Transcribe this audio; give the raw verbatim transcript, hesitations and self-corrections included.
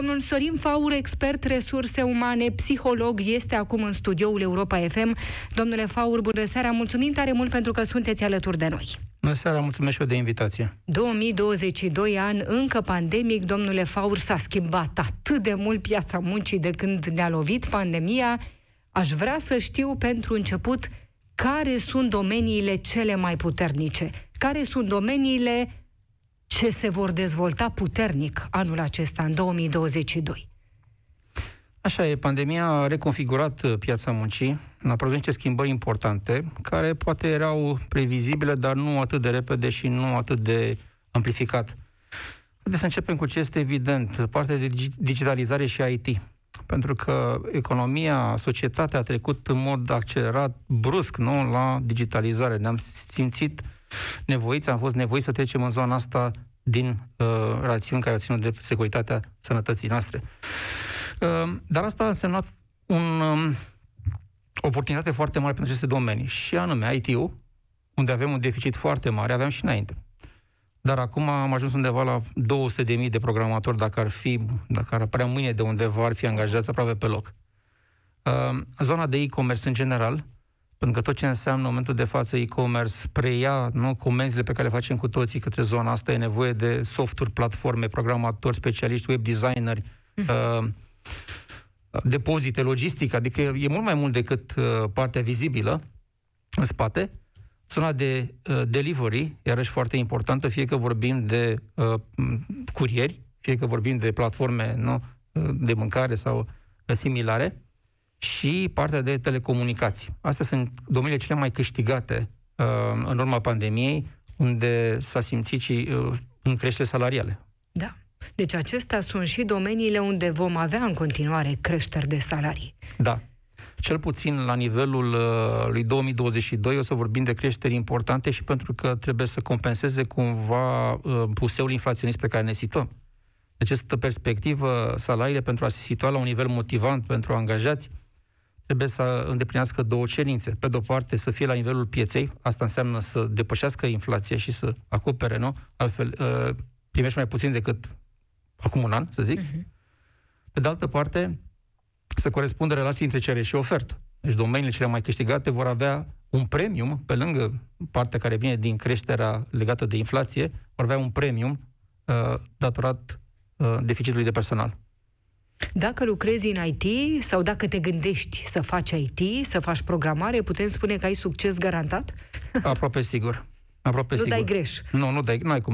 Domnul Sorin Faur, expert resurse umane, psiholog, este acum în studioul Europa F M. Domnule Faur, bună seara, mulțumim tare mult pentru că sunteți alături de noi. Bună seara, mulțumesc și eu de invitație. două mii douăzeci și doi, an încă pandemic, domnule Faur, s-a schimbat atât de mult piața muncii de când ne-a lovit pandemia. Aș vrea să știu pentru început care sunt domeniile cele mai puternice, care sunt domeniile ce se vor dezvolta puternic anul acesta, în două mii douăzeci și doi. Așa e, pandemia a reconfigurat piața muncii, a produs niște schimbări importante, care poate erau previzibile, dar nu atât de repede și nu atât de amplificat. Haideți să începem cu ce este evident, partea de digitalizare și I T. Pentru că economia, societatea a trecut în mod accelerat, brusc, nu, la digitalizare. Ne-am simțit nevoiți, am fost nevoiți să trecem în zona asta din uh, rațiuni care ținut de securitatea sănătății noastre. Uh, dar asta a însemnat un, um, o oportunitate foarte mare pentru aceste domenii. Și anume I T-ul, unde avem un deficit foarte mare, aveam și înainte. Dar acum am ajuns undeva la două sute de mii de programatori, dacă ar fi, dacă ar apărea mâine de undeva, ar fi angajați aproape pe loc. Uh, zona de e-commerce în general, pentru că tot ce înseamnă în momentul de față e-commerce preia, nu, comenzile pe care le facem cu toții către zona asta, e nevoie de softuri, platforme, programatori, specialiști, web designeri, uh-huh. uh, depozite, logistică, adică e mult mai mult decât uh, partea vizibilă în spate. Zona de uh, delivery, iarăși foarte importantă, fie că vorbim de uh, curieri, fie că vorbim de platforme, nu, de mâncare sau uh, similare, și partea de telecomunicații. Astea sunt domeniile cele mai câștigate uh, în urma pandemiei, unde s-a simțit și uh, în creștere salariale. Da. Deci acestea sunt și domeniile unde vom avea în continuare creșteri de salarii. Da. Cel puțin la nivelul uh, lui două mii douăzeci și doi o să vorbim de creșteri importante și pentru că trebuie să compenseze cumva uh, puseul inflaționist pe care ne situăm. De această perspectivă, salariile pentru a se situa la un nivel motivant pentru angajați trebuie să îndeplinească două cerințe. Pe de-o parte, să fie la nivelul pieței, asta înseamnă să depășească inflația și să acopere, nu? Altfel, uh, primești mai puțin decât acum un an, să zic. Uh-huh. Pe de altă parte, să corespundă relații între cerere și ofertă. Deci domeniile cele mai câștigate vor avea un premium, pe lângă partea care vine din creșterea legată de inflație, vor avea un premium uh, datorat uh, deficitului de personal. Dacă lucrezi în I T sau dacă te gândești să faci I T, să faci programare, putem spune că ai succes garantat? Aproape sigur. Aproape nu sigur. dai greș. Nu, nu dai, n-ai cum.